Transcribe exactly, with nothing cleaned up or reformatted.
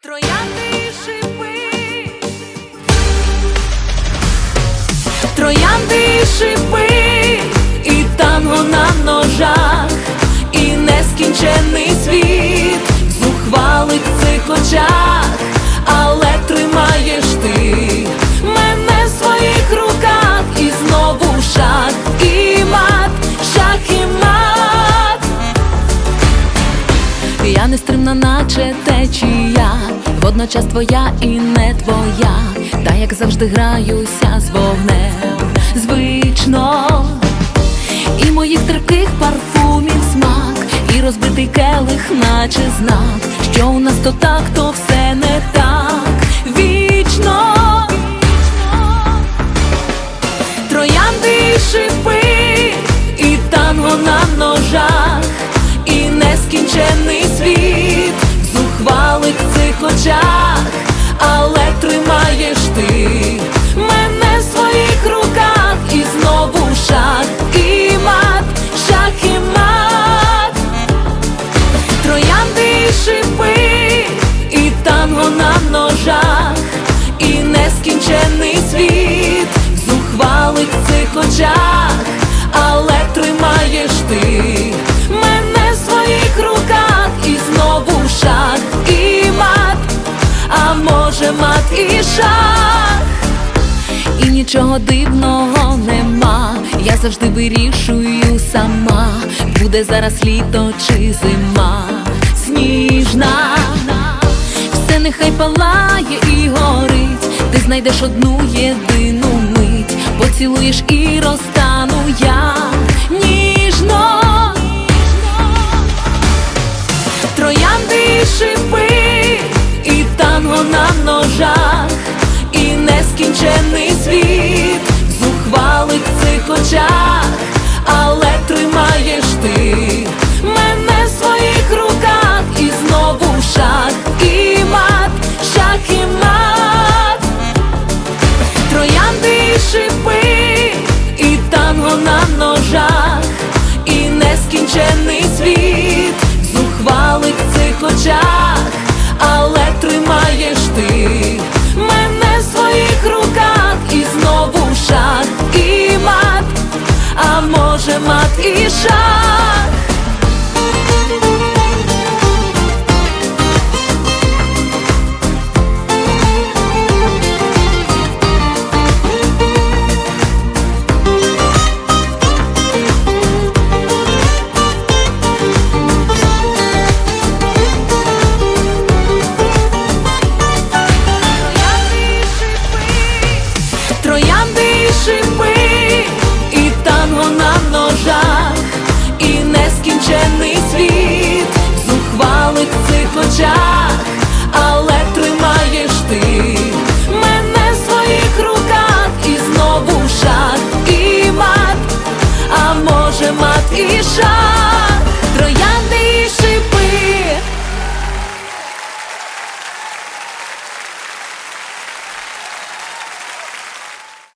Троянди і шипи, троянди і шипи, і танго на ножах, і нескінчений світ в зухвалих цих очах, але тримаєш ти мене в своїх руках, і знову шах і мат, шах і мат. Я нестримна, наче течія, водночас твоя і не твоя, та як завжди граюся з вогнем звично, і моїх терпких парфумів смак, і розбитий келих, наче знак, що у нас то так, то все не так вічно. Троянди і шипи, і танго на ножах, і нескінчений світ в зухвалих цих очах, але тримаєш ти мене в своїх руках, і знову шах і мат, шах і мат. Троянди і шипи, і танго на ножах, і нескінчений світ в зухвалих цих очах, але тримаєш ти мене в своїх руках, і знову шах і мат, а може мат і шах. І нічого дивного нема, я завжди вирішую сама, буде зараз літо чи зима сніжна. Все нехай палає і горить, ти знайдеш одну єдину мить, поцілуєш і розтану я ніжно. Троянди і шипи, і танго на ножах, і нескінчений світ в зухвалих цих очах, але тримаєш ти мене в своїх руках, і знову шах і мат, шах і мат. Троянди і шипи, і танго на ножах, і нескінчений світ в зухвалих цих очах, але тримаєш ти мене в своїх руках, і знову шах і мат, а може мат і шах.